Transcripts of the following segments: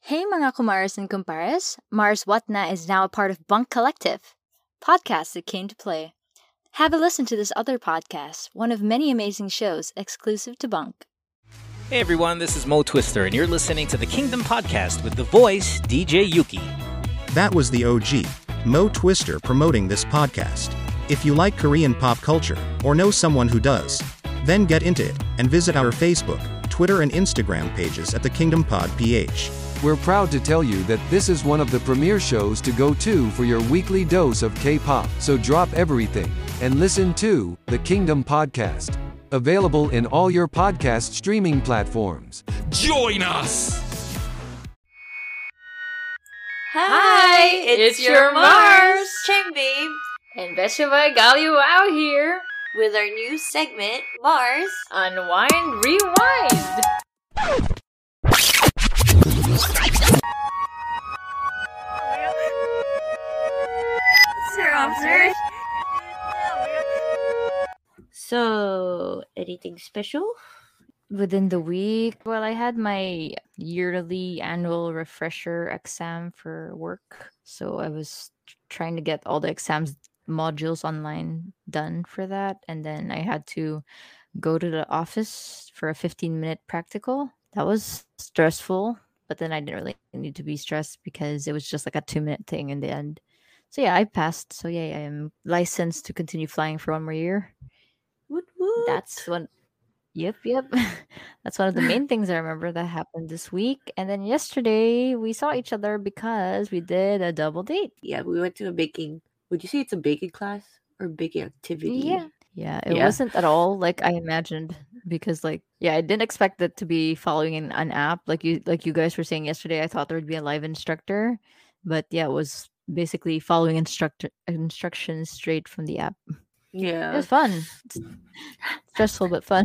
Hey mga kumares and kumpares, Mars Watna is now a part of Bunk Collective, podcast that came to play. Have a listen to this other podcast, one of many amazing shows exclusive to Bunk. Hey everyone, this is Mo Twister, and you're listening to the Kingdom Podcast with the voice DJ Yuki. That was the OG, Mo Twister, promoting this podcast. If you like Korean pop culture, or know someone who does, then get into it, and visit our Facebook, Twitter and Instagram pages at the Kingdom Pod PH. We're proud to tell you that this is one of the premier shows to go to for your weekly dose of K-pop. So drop everything and listen to the Kingdom Podcast. Available in all your podcast streaming platforms. Join us! Hi, it's your Mars, Cheng Babe, And Beshiva Galio out here with our new segment, Mars Unwind Rewind. So, anything special? Within the week, well, I had my yearly annual refresher exam for work. So I was trying to get all the exams modules online done for that. And then I had to go to the office for a 15-minute practical. That was stressful, but then I didn't really need to be stressed because it was just like a 2-minute thing in the end. So yeah, I passed. So yeah, I am licensed to continue flying for one more year. Woot woot. That's one. Yep. That's one of the main things I remember that happened this week. And then yesterday we saw each other because we did a double date. Yeah, we went to a baking. Would you say it's a baking class or baking activity? Yeah, it wasn't at all like I imagined because I didn't expect it to be following an app like you guys were saying yesterday. I thought there would be a live instructor, but yeah, it was basically following instructions straight from the app. Yeah. It was fun. Stressful but fun.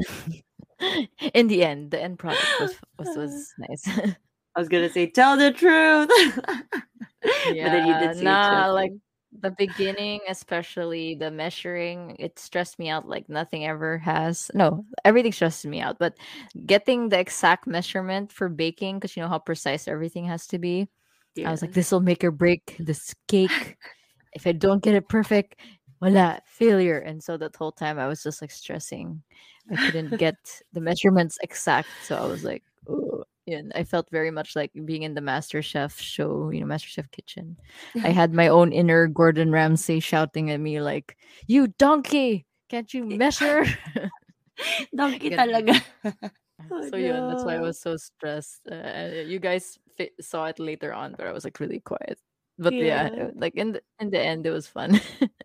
In the end, the end product was nice. I was gonna say, tell the truth. But then you did say like the beginning, especially the measuring, it stressed me out like nothing ever has. No, everything stresses me out, but getting the exact measurement for baking, because you know how precise everything has to be. I was like, this will make or break this cake. If I don't get it perfect, voila, failure. And so that whole time I was just like stressing. I couldn't get the measurements exact. So I was like, oh. And I felt very much like being in the MasterChef show, MasterChef kitchen. I had my own inner Gordon Ramsay shouting at me like, "You donkey, can't you measure?" Donkey talaga. So yeah, that's why I was so stressed. You guys saw it later on, but I was like really quiet. But yeah, like in the end, it was fun.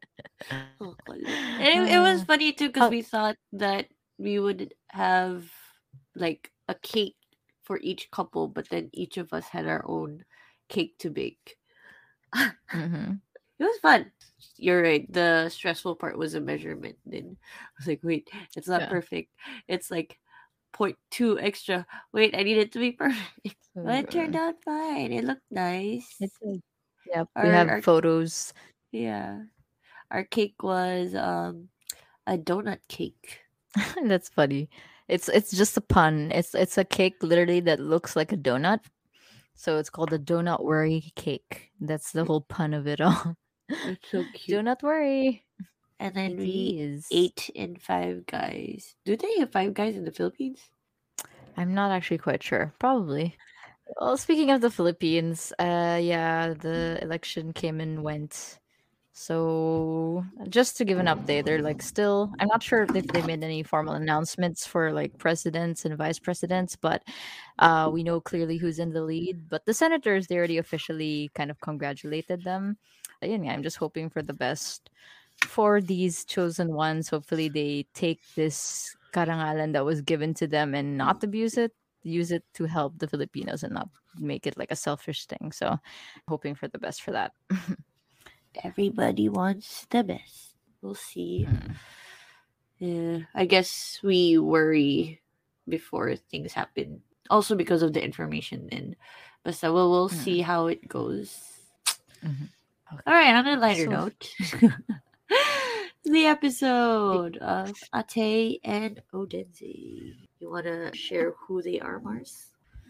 And it was funny too because we thought that we would have like a cake for each couple, but then each of us had our own cake to bake. Mm-hmm. It was fun. You're right. The stressful part was a measurement. Then I was like, wait, it's not perfect. It's like 0.2 extra. Wait, I need it to be perfect. But it turned out fine. It looked nice. Yeah, we have photos. Yeah. Our cake was a donut cake. That's funny. It's just a pun. It's a cake literally that looks like a donut. So it's called the Donut Worry cake. That's the whole pun of it all. It's so cute. Do not worry. And then we ate in Five Guys. Do they have Five Guys in the Philippines? I'm not actually quite sure. Probably. Well, speaking of the Philippines, the election came and went. So just to give an update, they're like still, I'm not sure if they made any formal announcements for like presidents and vice presidents, but we know clearly who's in the lead. But the senators, they already officially kind of congratulated them. I'm just hoping for the best for these chosen ones. Hopefully they take this karangalan that was given to them and not abuse it, use it to help the Filipinos and not make it like a selfish thing. So hoping for the best for that. Everybody wants the best. We'll see. Yeah, I guess we worry before things happen. Also because of the information then. But so we'll see how it goes. Mm-hmm. Okay. All right, on a lighter note. The episode of Ate and Odense. You want to share who they are, Mars?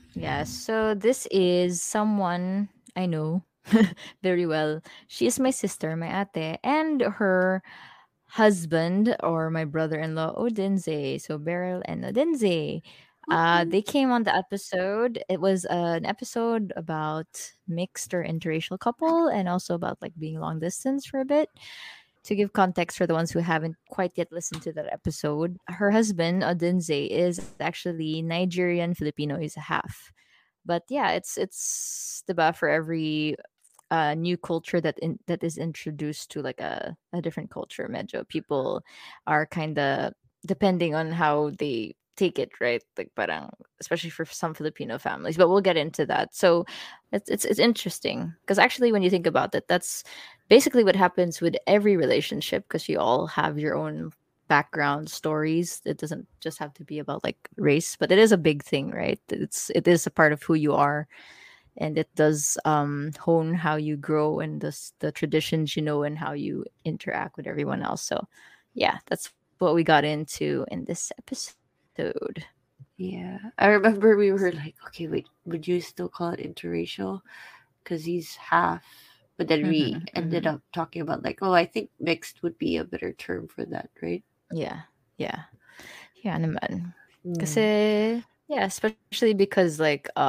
Yeah, so this is someone I know very well. She is my sister, my ate, and her husband or my brother-in-law Odinze. So Beryl and Odinze. They came on the episode. It was an episode about mixed or interracial couple and also about like being long distance for a bit. To give context for the ones who haven't quite yet listened to that episode, her husband Odinze is actually Nigerian Filipino. He's a half. But yeah, it's the for every new culture that is introduced to like a different culture. Medyo people are kind of depending on how they take it, right? Like parang especially for some Filipino families. But we'll get into that. So it's interesting because actually when you think about it, that's basically what happens with every relationship because you all have your own background stories. It doesn't just have to be about like race, but it is a big thing, right? It is a part of who you are, and it does hone how you grow and the traditions you know and how you interact with everyone else. So yeah, that's what we got into in this episode. Yeah, I remember we were like, okay, wait, would you still call it interracial? Because he's half. But then we Mm-hmm, ended mm-hmm. up talking about like, oh, I think mixed would be a better term for that, right? Yeah, yeah, yeah naman. Mm. Kasi yeah, especially because like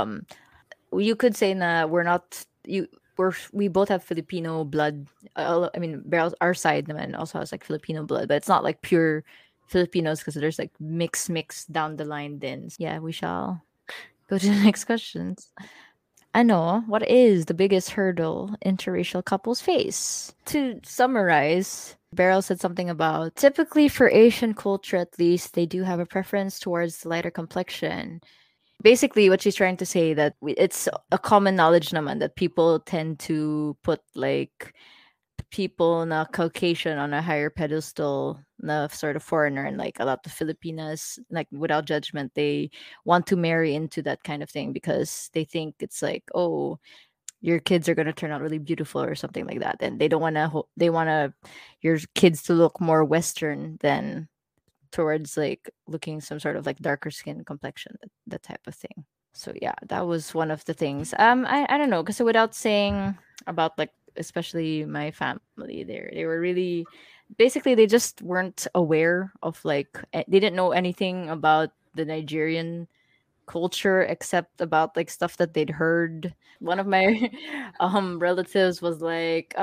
you could say na we're not you we both have Filipino blood. I mean, our side naman also has like Filipino blood, but it's not like pure Filipinos because there's like mix down the line. Then yeah, we shall go to the next questions. Ano, what is the biggest hurdle interracial couples face? To summarize, Beryl said something about typically for Asian culture at least, they do have a preference towards the lighter complexion. Basically what she's trying to say that it's a common knowledge naman that people tend to put like people na Caucasian on a higher pedestal na sort of foreigner, and like a lot of Filipinas like without judgment they want to marry into that kind of thing because they think it's like, oh, your kids are going to turn out really beautiful or something like that, and they don't want to they want to your kids to look more western than towards like looking some sort of like darker skin complexion, that type of thing. So yeah, that was one of the things. I don't know, because without saying about like especially my family, they were really basically they just weren't aware of like they didn't know anything about the Nigerian culture except about like stuff that they'd heard. One of my relatives was like,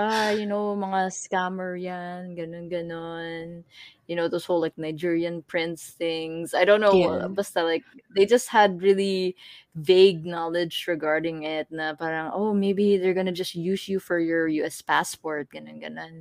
mga scammer yan, ganun ganon. Those whole like Nigerian prince things. I don't know, Yeah. basta like they just had really vague knowledge regarding it na parang, oh, maybe they're gonna just use you for your US passport, ganun ganon.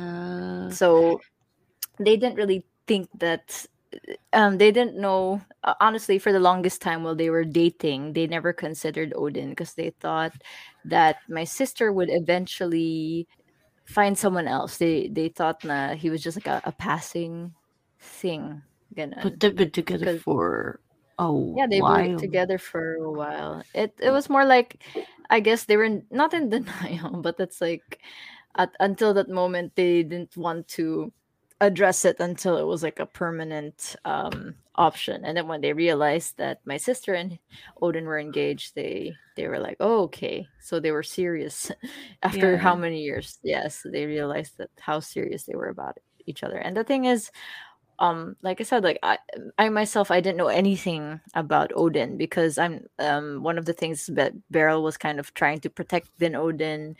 Uh, So they didn't really think that they didn't know, honestly, for the longest time while they were dating they never considered Odin because they thought that my sister would eventually find someone else. They thought na he was just like a passing thing, but ganon. they've been together Because for a yeah, they were while. together for a while. It was more like, I guess they were not in denial, but it's like until that moment they didn't want to address it until it was like a permanent option. And then when they realized that my sister and Odin were engaged, they were like, oh, okay, so they were serious. After how Yeah. many years? Yes, they realized that how serious they were about each other. And the thing is, like I said, like I myself, I didn't know anything about Odin because I'm one of the things that Beryl was kind of trying to protect then Odin,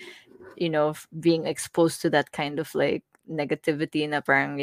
being exposed to that kind of like negativity na parang,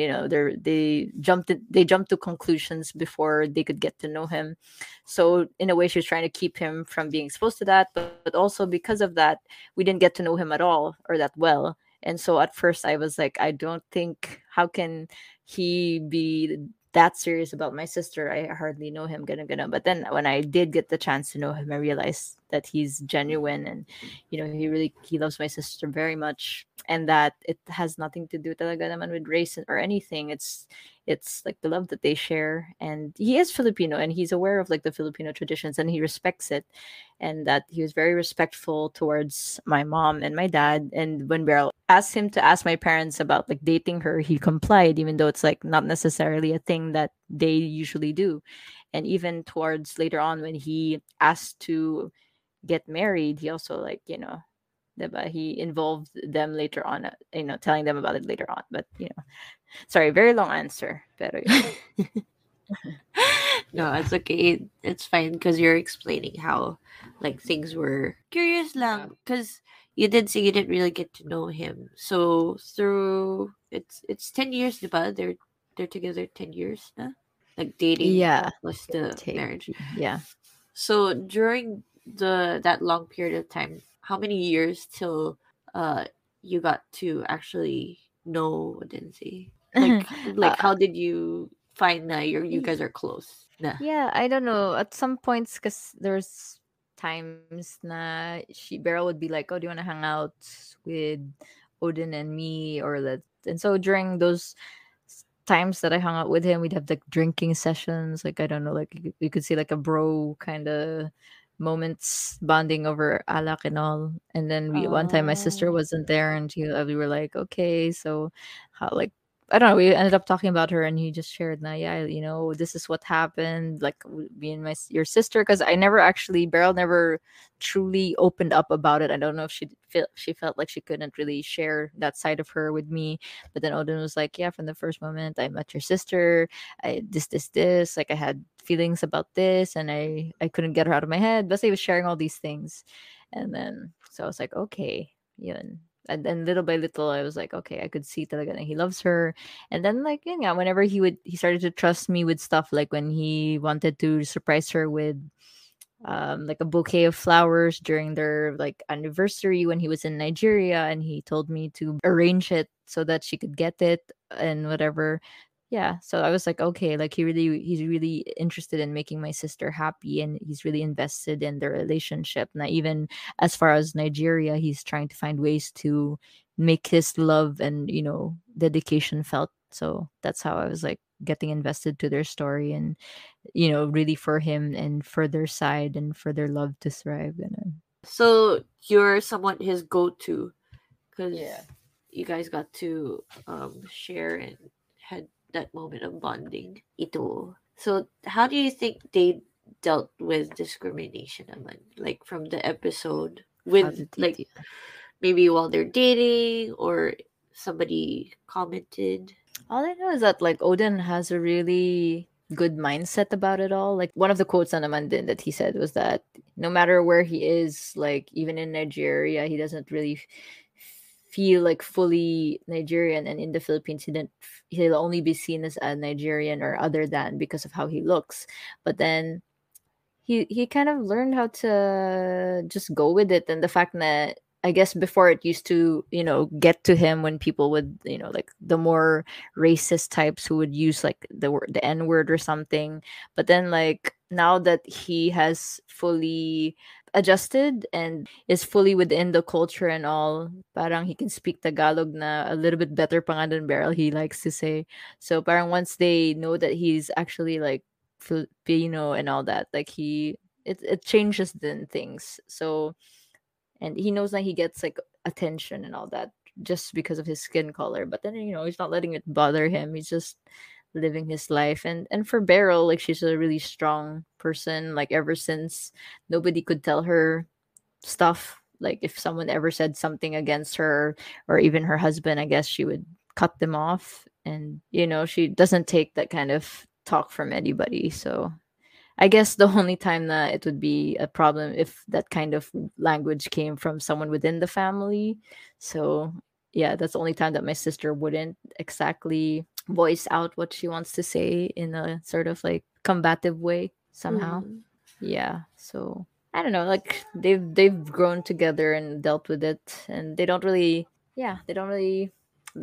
they jumped to conclusions before they could get to know him. So in a way she was trying to keep him from being exposed to that, but also because of that we didn't get to know him at all or that well. And so at first I was like, I don't think, how can he be that serious about my sister? I hardly know him, gonna. But then when I did get the chance to know him, I realized that he's genuine, and he loves my sister very much, and that it has nothing to do talaga naman with race or anything. It's like the love that they share, and he is Filipino and he's aware of like the Filipino traditions and he respects it, and that he was very respectful towards my mom and my dad. And when Beryl asked him to ask my parents about like dating her, he complied, even though it's like not necessarily a thing that they usually do. And even towards later on when he asked to get married, he also like, diba, he involved them later on, telling them about it later on. But sorry, very long answer. Pero yun. No, it's okay. It's fine because you're explaining how like things were. Curious lang because you did say you didn't really get to know him. So through it's 10 years, diba? They're together 10 years, na? Like dating Yeah, plus the take marriage. yeah. So during that long period of time, how many years till uh you got to actually know Odense? Like uh, how did you find that you guys are close? Nah. yeah, I don't know. At some points, because there's times na Beryl would be like, "Oh, do you want to hang out with Odin and me?" Or let and so during those times that I hung out with him, we'd have like drinking sessions. Like I don't know, like you could see like a bro kind of moments bonding over alak and all. And then we one time my sister Oh. wasn't there, and we were like, okay, so how like I don't know. We ended up talking about her, and he just shared, "Nah, yeah, this is what happened. Like me and your sister, because I never actually, Beryl never truly opened up about it. I don't know if she felt like she couldn't really share that side of her with me. But then Odin was like, yeah, from the first moment I met your sister, this. Like I had feelings about this, and I couldn't get her out of my head. But he was sharing all these things, and then so I was like, okay, yun. And then little by little, I was like, okay, I could see talaga na he loves her. And then like, yeah, whenever he started to trust me with stuff, like when he wanted to surprise her with like a bouquet of flowers during their like anniversary when he was in Nigeria, and he told me to arrange it so that she could get it and whatever. Yeah, so I was like, okay, like he's really interested in making my sister happy, and he's really invested in their relationship. Now, even as far as Nigeria, he's trying to find ways to make his love and dedication felt. So that's how I was like getting invested to their story, and really for him and for their side and for their love to thrive. And So you're somewhat his go-to because yeah. you guys got to share and had that moment of bonding. Ito. So how do you think they dealt with discrimination naman? Like from the episode How with did he like do? maybe while they're dating or somebody commented. All I know is that like Odin has a really good mindset about it all. Like one of the quotes on Amandin that he said was that no matter where he is, like even in Nigeria, he doesn't really feel like fully Nigerian, and in the Philippines, he'll only be seen as a Nigerian or other than because of how he looks. But then he kind of learned how to just go with it, and the fact that I guess before it used to get to him when people would like the more racist types who would use like the N word or something. But then like now that he has fully adjusted and is fully within the culture and all, parang he can speak Tagalog na a little bit better pa nga than Beryl, he likes to say. So parang once they know that he's actually like Filipino and all that, like it changes then things. So and he knows that he gets like attention and all that just because of his skin color. But then he's not letting it bother him. He's just living his life. And for Beryl, like she's a really strong person. Like ever since nobody could tell her stuff. Like if someone ever said something against her or even her husband, I guess she would cut them off. And she doesn't take that kind of talk from anybody. So I guess the only time that it would be a problem if that kind of language came from someone within the family. So yeah, that's the only time that my sister wouldn't exactly voice out what she wants to say in a sort of like combative way somehow. Mm. Yeah. So I don't know, like they've grown together and dealt with it, and they don't really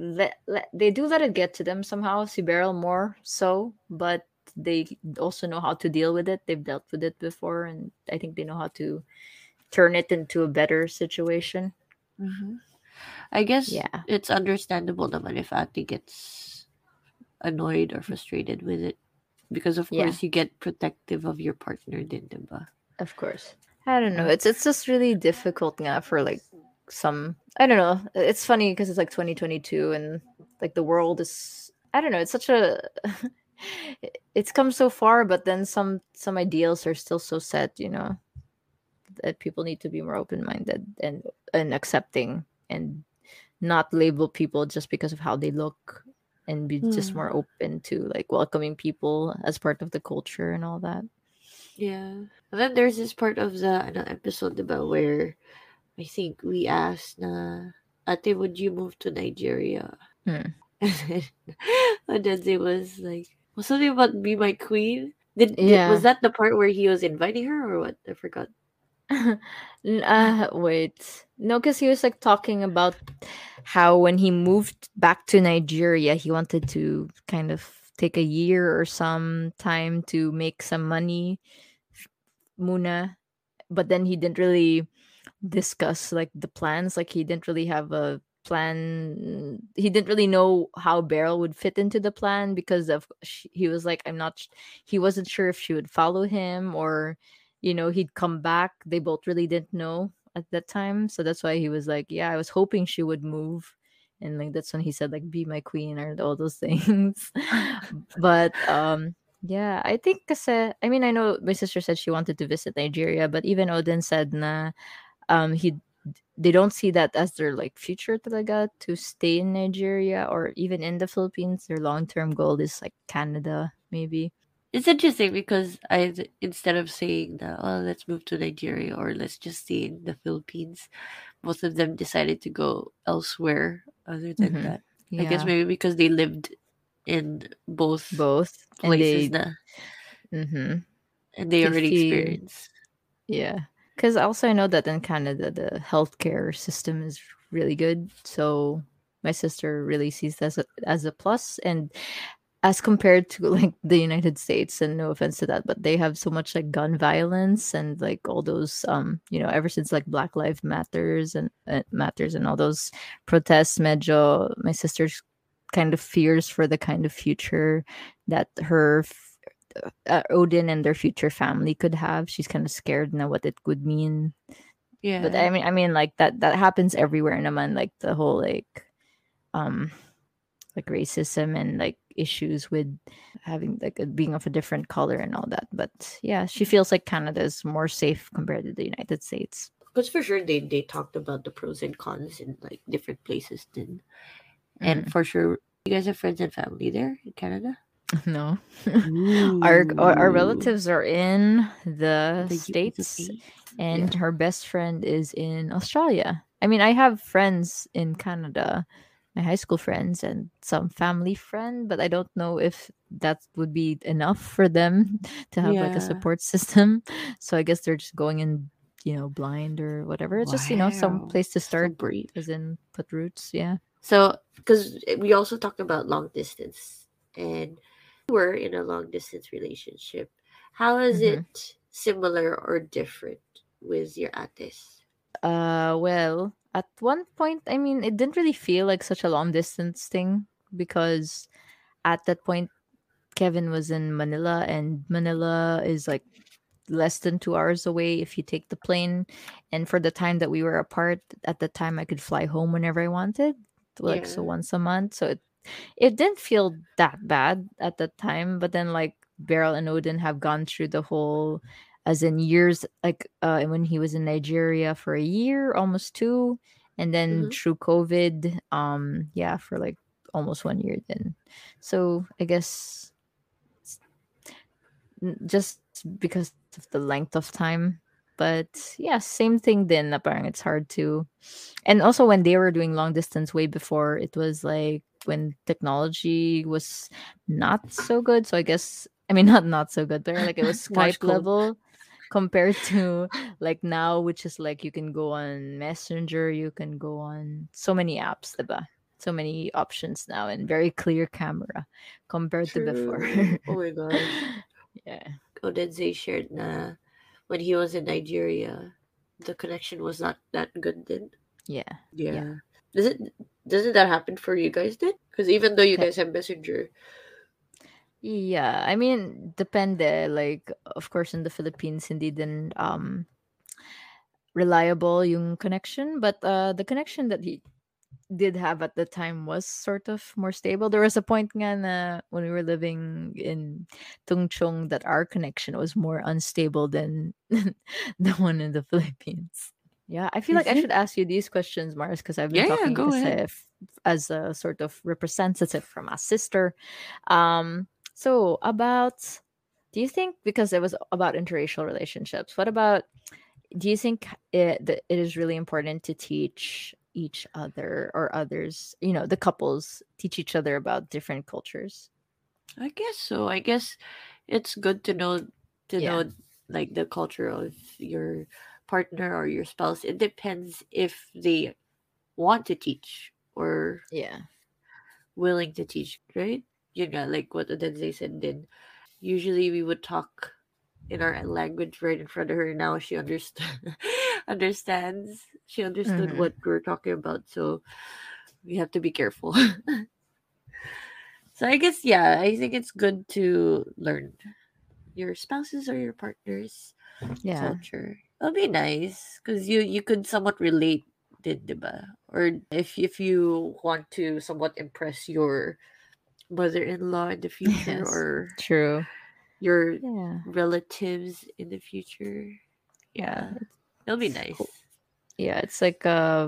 they do let it get to them somehow. See Beryl more so, but they also know how to deal with it. They've dealt with it before, and I think they know how to turn it into a better situation. Mm-hmm. I guess Yeah, it's understandable naman if Ati gets annoyed or frustrated with it. Because of yeah, course you get protective of your partner din, diba? of course. I don't know. It's just really difficult now for like some. I don't know. It's funny because it's like 2022 and like the world is. I don't know. It's such a it's come so far, but then some ideals are still so set, that people need to be more open-minded and accepting, and not label people just because of how they look, and be just more open to like welcoming people as part of the culture and all that. Yeah. And then there's this part of the episode about where I think we asked na, Ate, would you move to Nigeria? Hmm. And then they was like, was something about be my queen? Did was Yeah. that the part where he was inviting her or what? I forgot. Wait. No, because he was like talking about how when he moved back to Nigeria, he wanted to kind of take a year or some time to make some money, muna. But then he didn't really discuss like the plans. Like he didn't really have a plan. He didn't really know how Beryl would fit into the plan because he was like, he wasn't sure if she would follow him or, he'd come back. They both really didn't know at that time. So that's why he was like, yeah, I was hoping she would move. And like that's when he said like be my queen or all those things. But yeah, I think kasi, I mean, I know my sister said she wanted to visit Nigeria, but even Odin said na he they don't see that as their like future talaga to stay in Nigeria or even in the Philippines. Their long-term goal is like Canada, maybe. It's interesting because instead of saying that, oh, let's move to Nigeria or let's just stay in the Philippines, both of them decided to go elsewhere other than Mm-hmm. that. I guess Yeah, maybe because they lived in both both, and places na, mm-hmm, and they could already feel, experienced. yeah. Because also I know that in Canada the healthcare system is really good, so my sister really sees that as a plus, and as compared to like the United States, and no offense to that, but they have so much like gun violence and like all those ever since like Black Lives Matters and all those protests, medyo my sister's kind of fears for the kind of future that Odin and their future family could have. She's kind of scared now what it could mean. But Yeah. I mean like that happens everywhere naman, like the whole um like racism and like issues with having like being of a different color and all that. But yeah, she feels like Canada is more safe compared to the United States. Because for sure they talked about the pros and cons in like different places then. And Mm. for sure you guys have friends and family there in Canada? No. Our Ooh. relatives are in the The US of States, A. and Yeah. her best friend is in Australia. I mean, I have friends in Canada, my high school friends and some family friend, but I don't know if that would be enough for them to have like a Yeah. support system. So I guess they're just going in, blind or whatever. It's just, some Wow. place to So start, brave. as in put roots. Yeah. So, because we also talked about long distance, and we're in a long distance relationship. How is Mm-hmm. it similar or different with your ates? Well, at one point, I mean, it didn't really feel like such a long distance thing because at that point, Kevin was in Manila, and Manila is like less than 2 hours away if you take the plane. And for the time that we were apart, at the time, I could fly home whenever I wanted, like so Yeah. once a month. So it didn't feel that bad at that time. But then, like, Beryl and Odin have gone through the whole, as in years, like when he was in Nigeria for a year, almost two, and then Mm-hmm. through COVID, yeah, for like almost 1 year then. So I guess just because of the length of time. But yeah, same thing then. Na parang it's hard to, and also when they were doing long distance way before, it was like when technology was not so good. So I guess, I mean, not so good, but like it was Morse Skype code. level compared to like now, which is like you can go on Messenger, you can go on so many apps, diba? So many options now, and very clear camera compared to before. True. Oh my gosh. Yeah. Odense shared na when he was in Nigeria, the connection was not that good then. Yeah. Yeah. Yeah. Does it doesn't that happen for you guys then? Because even though you Okay. guys have Messenger, Yeah, I mean, depende. Like, of course, in the Philippines, hindi din reliable yung connection. But the connection that did have at the time was sort of more stable. There was a point nga na when we were living in Tungchong that our connection was more unstable than the one in the Philippines. Yeah, I feel like Is I it? should ask you these questions, Mars, because I've been Yeah, yeah, talking go ahead. as a sort of representative from a sister. So about, do you think, because it was about interracial relationships, what about, do you think that it is really important to teach each other or others, the couples teach each other about different cultures? I guess so. I guess it's good to Yeah. know like the culture of your partner or your spouse. It depends if they want to teach or Yeah. willing to teach, right? You know, like what Adenze said. Then usually we would talk in our language right in front of her. Now she understood, understands. She understood Mm-hmm. what we're talking about. So we have to be careful. So I guess yeah, I think it's good to learn your spouses or your partner's Yeah. culture. It'll be nice because you could somewhat relate, din, diba? Or if you want to somewhat impress your mother-in-law in the future Yes. or True. your Yeah. relatives in the future, Yeah. yeah, it'll be It's cool. nice. Yeah, it's like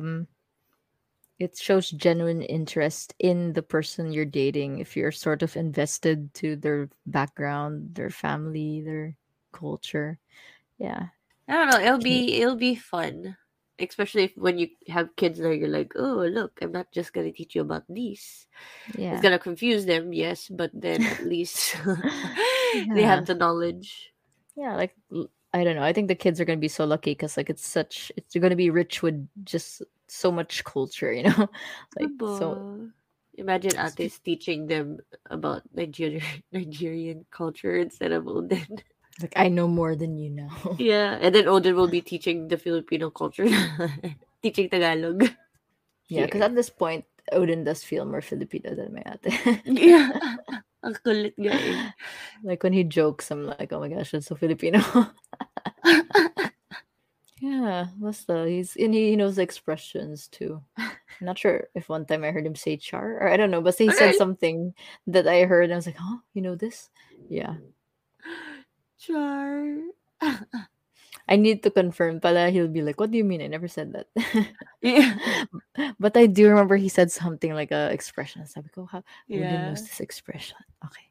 it shows genuine interest in the person you're dating if you're sort of invested to their background, their family, their culture. Yeah. I don't know. Okay. It'll be fun, especially if when you have kids now. You're like, oh look, I'm not just gonna teach you about these. It's Yeah. gonna confuse them, yes, but then at least they Yeah. have the knowledge. Yeah, like I don't know. I think the kids are gonna be so lucky because like it's gonna be rich with just so much culture, like so. Diba? Imagine Spe- Ate's teaching them about Nigerian culture instead of Odin. like I know more than you know. Yeah, and then Odin will be teaching the Filipino culture, teaching Tagalog Yeah, because here. at this point, Odin does feel more Filipino than my ate. Yeah, ang kulit nga eh. Like when he jokes, I'm like, oh my gosh, that's so Filipino. Yeah, basta he knows the expressions too. I'm not sure if one time I heard him say char or I don't know, but he said Alright. something that I heard and I was like, huh, you know this? Yeah. Char. I need to confirm pala he'll be like, what do you mean? I never said that. Yeah. But I do remember he said something like a expression. Sabi ko, how Odin knows Yeah. this expression. Okay.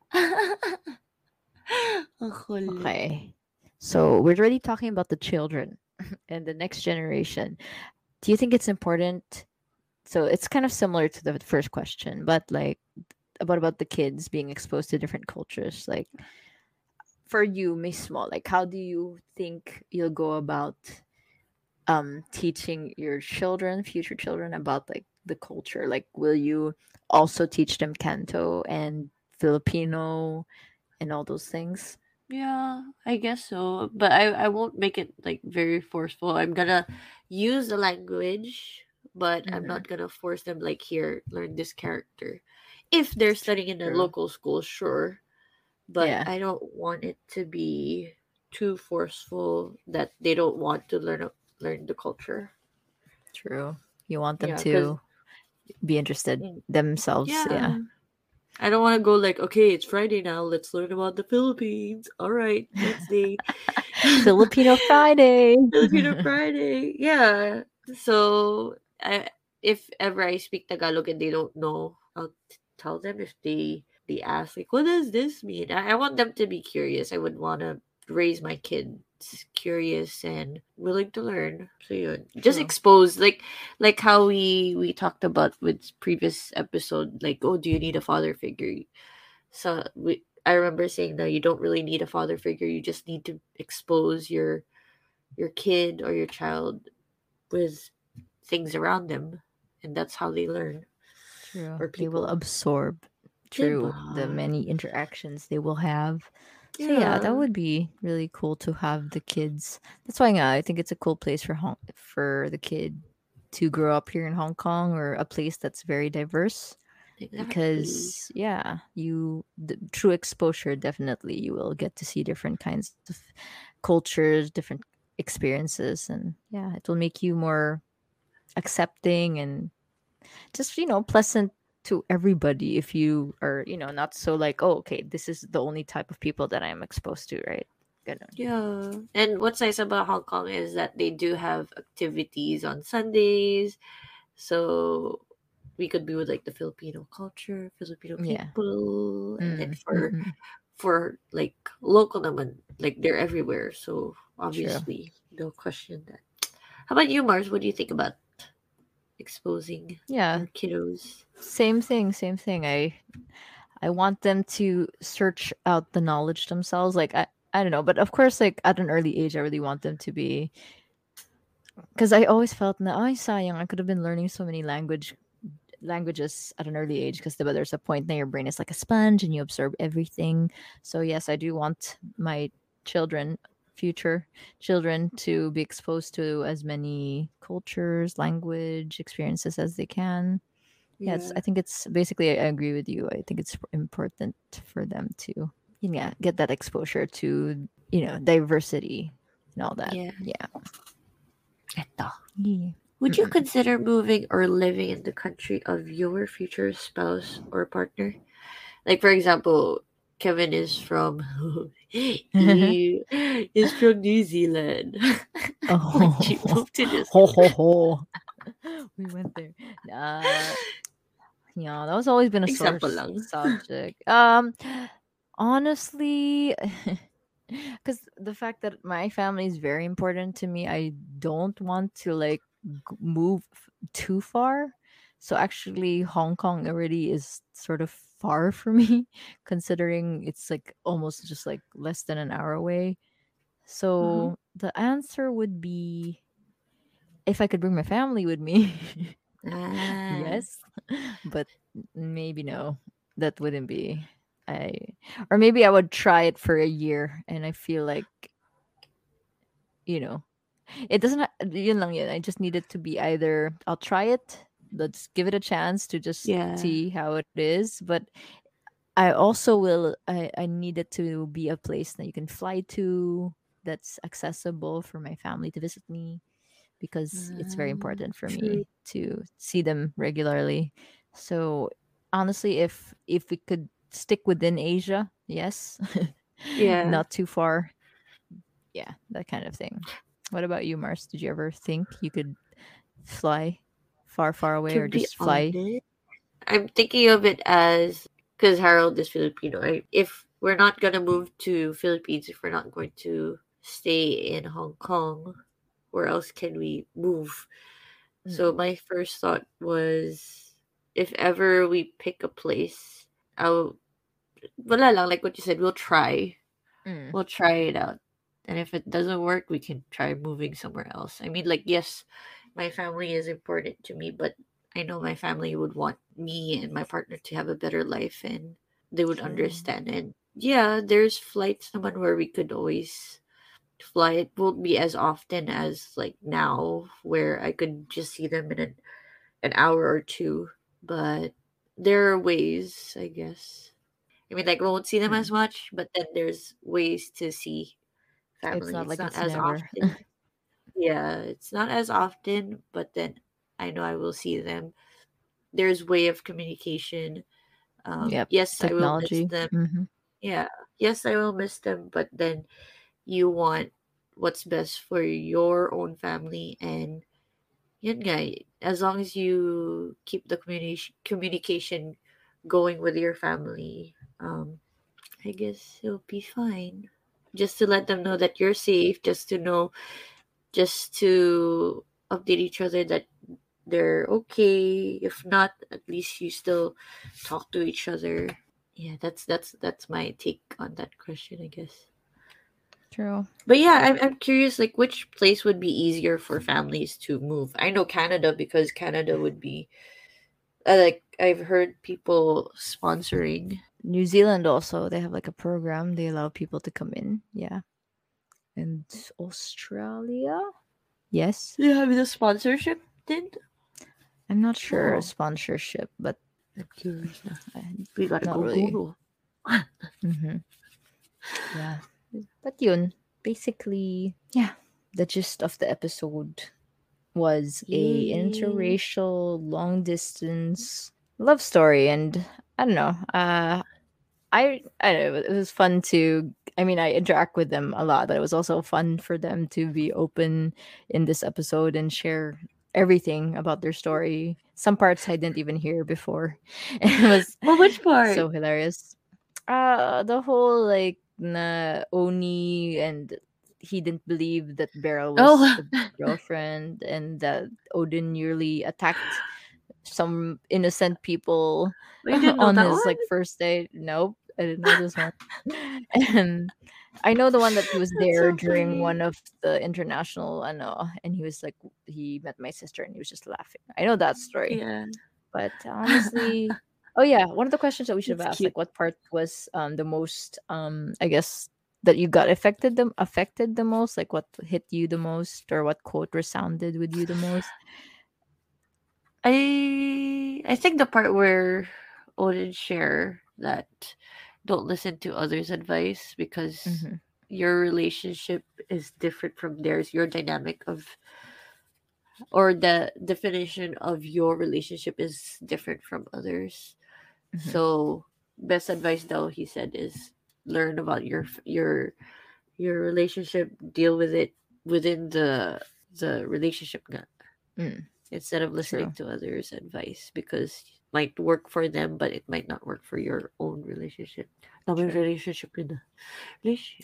Ang kulit. Okay. So we're already talking about the children and the next generation. Do you think it's important? So it's kind of similar to the first question, but like about the kids being exposed to different cultures. Like for you, Miss Small, like how do you think you'll go about teaching your children, future children, about like the culture? Like will you also teach them Canto and Filipino and all those things? Yeah, I guess so. But I won't make it like very forceful. I'm gonna use the language, but I'm Mm-hmm. not gonna force them like here, learn this character. If they're studying in a True. local school, sure. But Yeah, I don't want it to be too forceful that they don't want to learn the culture. true. You want them Yeah, because to be interested themselves. Yeah. yeah. I don't want to go like, okay, it's Friday now. Let's learn about the Philippines. All right, Wednesday. Filipino Friday. Filipino Friday. Yeah. So, if ever I speak Tagalog and they don't know, I'll tell them if they ask like, "What does this mean?" I want them to be curious. I would want to raise my kids curious and willing to learn. So yun. Just True. expose like how we talked about with previous episode. Like, oh, do you need a father figure? So I remember saying no, you don't really need a father figure. You just need to expose your kid or your child with things around them, and that's how they learn. True. Or They will people. absorb, Diba? true, the many interactions they will have. So yeah, that Yeah. would be really cool to have the kids. That's why I think it's a cool place for the kid to grow up here in Hong Kong, or a place that's very diverse, Exactly. because yeah, through exposure, definitely you will get to see different kinds of cultures, different experiences, and yeah, it will make you more accepting and just pleasant to everybody. If you are not so like, oh, okay, this is the only type of people that I'm exposed to, right? Ganun. Yeah. And what's nice about Hong Kong is that they do have activities on Sundays. So we could be with like the Filipino culture, Filipino Yeah. people, and then for Mm-mm. like local naman, like they're everywhere. So True. obviously, no question that. How about you, Mars? What do you think about exposing Yeah, your kiddos? same thing, same thing. I want them to search out the knowledge themselves. Like I don't know, but of course, like at an early age, I really want them to be, because I always felt na ay sayang, I could have been learning so many languages at an early age, because there's a point that your brain is like a sponge and you absorb everything. So yes, I do want my children, future children, to be exposed to as many cultures, language, experiences as they can. Yeah, I Yeah. think it's basically, I agree with you. I think it's important for them to, yeah, get that exposure to, diversity and all that. Yeah. Yeah. Eto. Yeah. Would you Mm-mm. consider moving or living in the country of your future spouse or partner? Like, for example, Kevin is from he is from New Zealand. Would you Oh, move to New ho Zealand? ho ho! We went there. Yeah, that was always been a Example source lang. subject. Honestly, because the fact that my family is very important to me, I don't want to like move too far. So actually, Hong Kong already is sort of far for me, considering it's like almost just like less than an hour away. Uh-huh. So the answer would be, if I could bring my family with me, Ah, yes, but maybe no. That wouldn't be. I or maybe I would try it for a year, and I feel like you know it doesn't. Yun lang yun. I just need it to be either I'll try it. Let's give it a chance to just yeah. see how it is. But I also will. I need it to be a place that you can fly to, that's accessible for my family to visit me, because it's very important for True. me to see them regularly. So honestly, if we could stick within Asia, yes, Yeah. not too far, yeah, that kind of thing. What about you, Mars? Did you ever think you could fly far, far away, To or be just fly? honest, I'm thinking of it as because Harold is Filipino. If we're not gonna move to Philippines, if we're not going to stay in Hong Kong, where else can we move? So Mm, my first thought was, if ever we pick a place, I'll wala lang, like what you said, we'll try. mm, We'll try it out. And if it doesn't work, we can try moving somewhere else. I mean, like, yes, my family is important to me, but I know my family would want me and my partner to have a better life and they would true. understand. And yeah, there's flights naman where we could always fly. It won't be as often as like now, where I could just see them in an hour or two. But there are ways, I guess. I mean, like, we won't see them as Mm. much, but then there's ways to see It's family. not It's like not it's as never. often. Yeah, it's not as often, but then I know I will see them. There's way of communication. Yep, Yes, I will miss technology. them. Hmm. Yeah, yes, I will miss them, but then you want what's best for your own family, and yun nga, as long as you keep the communication going with your family, I guess it'll be fine. Just to let them know that you're safe, just to update each other that they're okay. If not, at least you still talk to each other. Yeah, that's my take on that question, I guess. True. But yeah, I'm curious, like, which place would be easier for families to move? I know Canada, because Canada would be like, I've heard people sponsoring. New Zealand also, they have like a program. They allow people to come in. Yeah. And Australia? Yes. Do you have the sponsorship then? I'm not sure Oh, sponsorship, but I'm curious now. uh, We gotta not go really. Google. Hmm. Yeah. But yun, basically, yeah, the gist of the episode. was a Yay. interracial long distance love story, and I don't know. I don't know, it was fun to. I mean, I interact with them a lot, but it was also fun for them to be open in this episode and share everything about their story. Some parts I didn't even hear before. It was Well, which part? so hilarious. The whole like na Oni, and he didn't believe that Beryl was Oh, the girlfriend, and that Odin nearly attacked some innocent people we didn't know on that his one. like first date. Nope, I didn't know this one. And I know the one that he was That's there so during funny. one of the international, I know, and he was like, he met my sister and he was just laughing. I know that story, Yeah. but honestly, oh yeah, one of the questions that we should It's have asked, cute. like, what part was the most I guess that you got affected the most, like what hit you the most, or what quote resounded with you the most? I think the part where Odin share that don't listen to others' advice because Mm-hmm. your relationship is different from theirs. Your dynamic of or the definition of your relationship is different from others. Mm-hmm. So best advice though he said is learn about your relationship, deal with it within the relationship nga, Mm, instead of listening true. to others' advice because it might work for them but it might not work for your own relationship. Dami True. relationship yun na. Relationship.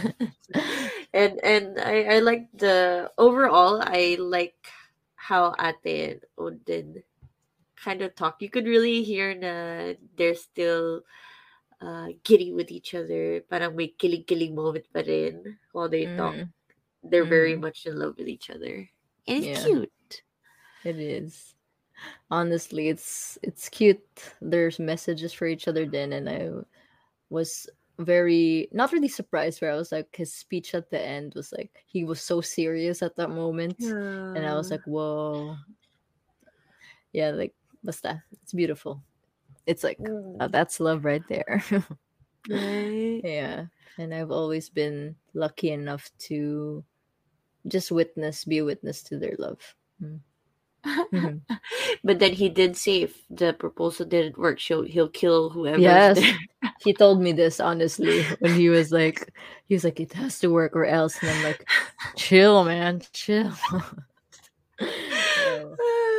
And I like the overall I like how Ate and Odin kind of talk. You could really hear na they're still giddy with each other. Parang may kilig-kilig moment pa rin while they talk. Mm-hmm. They're very Mm-hmm. much in love with each other. And it's Yeah, cute. it is. Honestly, it's cute. There's messages for each other then, and I was very not really surprised where I was like his speech at the end was like he was so serious at that moment, and I was Yeah. like, whoa, yeah, like basta, it's beautiful. It's like Mm, that's love right there. right? Yeah, and I've always been lucky enough to just be a witness to their love. Mm. But then he did say if the proposal didn't work, he'll kill whoever's Yes. there. He told me this honestly when he was like it has to work or else, and I'm like chill man, chill. Oh,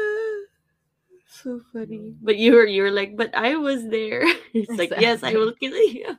So funny. mm. But you were like, but I was there. It's like, yes, I will Exactly. kill you.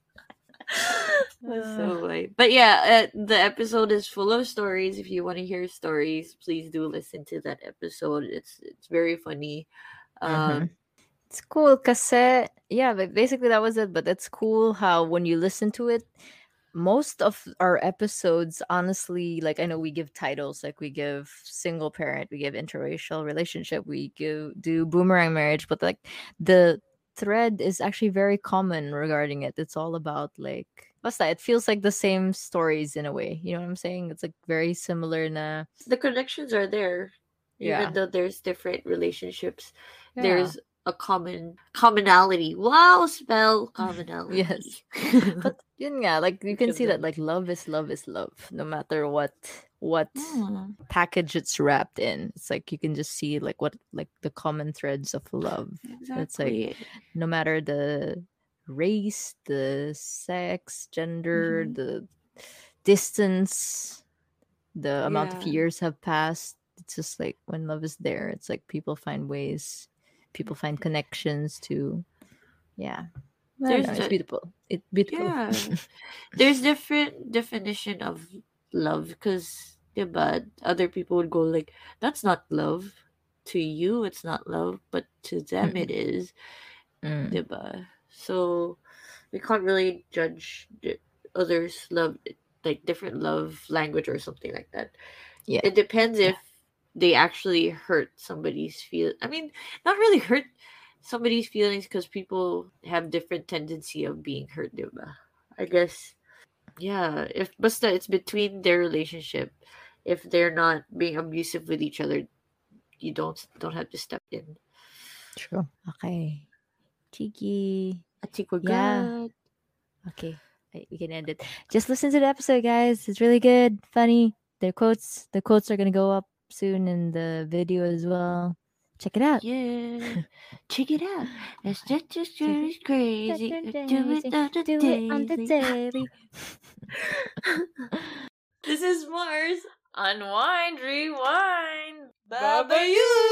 That's Uh, so funny. But yeah, the episode is full of stories. If you want to hear stories, please do listen to that episode. It's very funny. mhm. Um, It's cool because yeah, but basically that was it. But it's cool how when you listen to it, most of our episodes, honestly, like I know we give titles, like we give single parent, we give interracial relationship, we do boomerang marriage, but like the thread is actually very common regarding it. It's all about like basta. It feels like the same stories in a way. You know what I'm saying? It's like very similar na the connections are there, even yeah. though there's different relationships. Yeah. There's a commonality. Wow, spell Yes. commonality. But yun nga, like you Each can of see that them. like love is love is love, no matter what Hmm, package it's wrapped in. It's like you can just see like what like the common threads of love. It's like exactly. no matter the race, the sex, gender, Hmm. the distance, the amount of Yeah, years have passed. It's just like when love is there, it's like people find connections to yeah. I don't there's know. It's the beautiful. It's beautiful. yeah. There's different definition of love because but other people would go like that's not love to you it's not love but to them it Mm, is, mm. diba? So we can't really judge others love like different love language or something like that. Yeah. It depends Yeah. if they actually hurt somebody's feel, I mean, not really hurt somebody's feelings because people have different tendency of being hurt, diba? I guess yeah, if basta it's between their relationship, if they're not being abusive with each other, you don't have to step in. True. Okay. Cheeky. Yeah. Atikogat. Okay. We can end it. Just listen to the episode, guys. It's really good, funny. The quotes are gonna go up soon in the video as well. Check it out. Yeah. Check it out. It's just Check crazy. Do it on the Do it on the daily. daily. This is Mars. Unwind, rewind. Baba you.